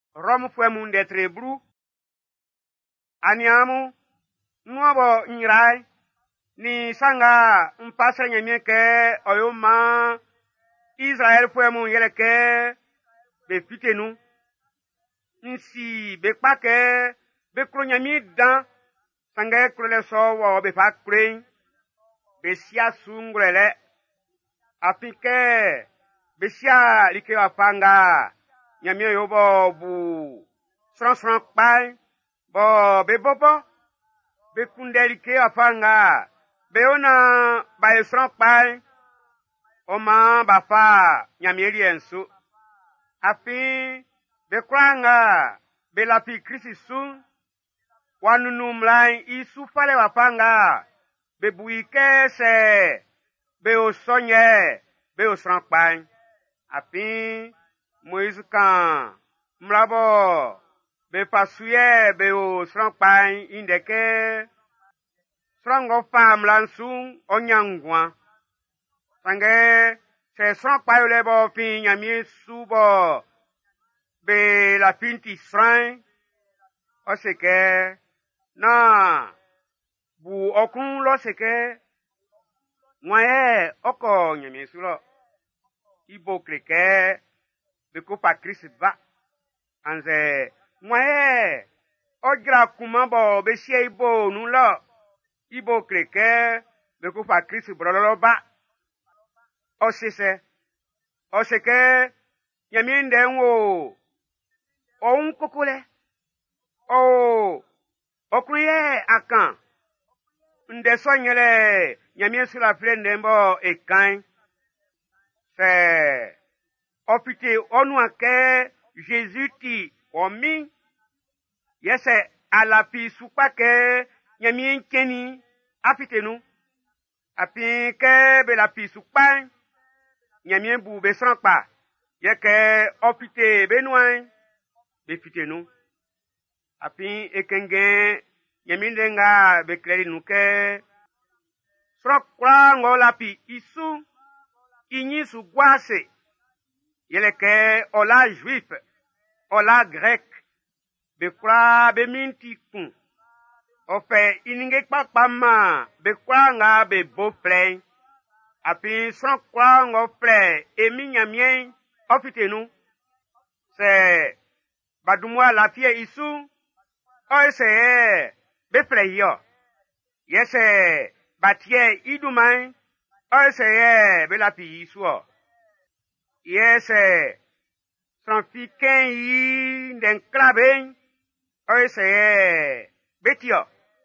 rom fuemu de trebru aniamu nuobo nyirai ni sanga mpasra nyamie ke oyoma Israel fuemu yele ke be fitenu nsi be kpake be kronyami dan sanga krole so wo be fa kren be sia sungrele apike be sia like afanga nyamie yo bu sran pai bo be bobo be kundelike afanga be ona ba sran pai oma ba fa nyamie rienso afi be kwanga be la pi krisisu wanunu mlai isu fale wafanga be buike se be osonye be osran pai afi Moïse kan mlabo be pasuye be osran pai indeke srango fam lansu onyangwa sange se sran pai lebo fin nyami subo be la pinti sran oseke na bu okun lo seke mwaye oko nyami sulo ibo kreke be ko pa Christ va anze mwaye ogra kumabo be sie ibo nu lo ibo kreke be ko pa Christ brolo ba oseke nyami ndenwo on kokole okuye akan nde sonyele nyami sura flende mbo ekan se opite onu ake Jésus ti omi yese alapi supake nyami nkeni apitenu api ke be la pi supa nyami bu be sranpa yeke opite benouin be fitenu api ekenge nyami ndenga be kleri nuke srokra ngolapi isu inyi su gwase yeleke ola juif ola grec be kwa be minti kun ofe ininge kpakpama be kwa nga be bo plein api srokra ngofle emi nyamien ofitenu se badumwa la fie isu oise be pleyo yese batie idumai oise be la pi isu yese sanfiken yi den klaben oise betio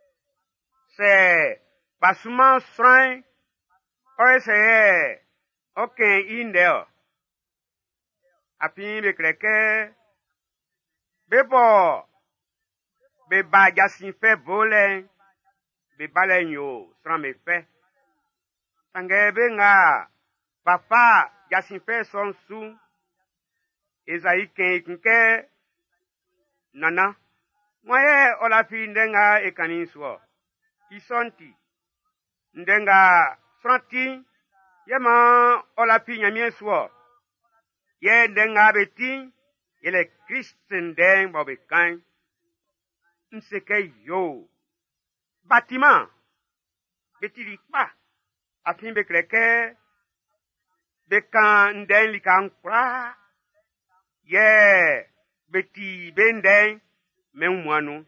se basuma sran oise oken indeo api be kreke bebo be ba jasin fe volen be balen yo sran me fe sange be nga papa jasin fe son su Esaïe kenke nana moye olafi ndenga ekani so isonti ndenga sranti yema olafi nyamie so ye ndenga beti yele Christen den bobe kan nseke yo bâtiment betiri pa afin be kreke be kan nden likan kwa ye beti benden menwanu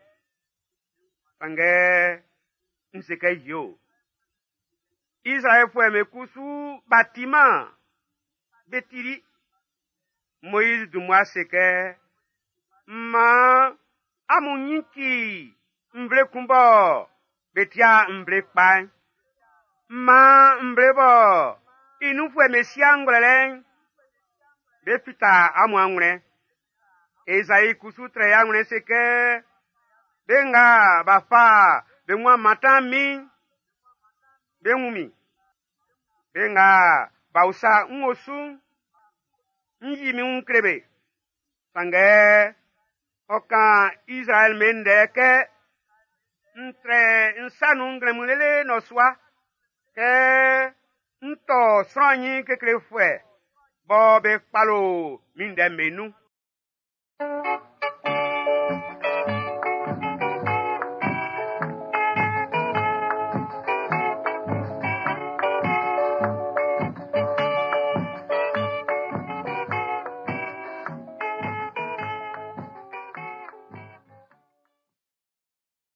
sange nseke yo Israël fue me kusu bâtiment betiri Moïse du moi seke ma amunyiki mble kumbo betia mble pa ma mble bo inu fue me siangrelen befita amwangre Esaïe kusu tre yangre seke benga bafa benwa matami benwumi benga bausa ngosu njimi unkrebe sange oka Israel mendeke ntre nsanu ngremulele no swa ke nto sranyi kekre fwe bo be palo minde menu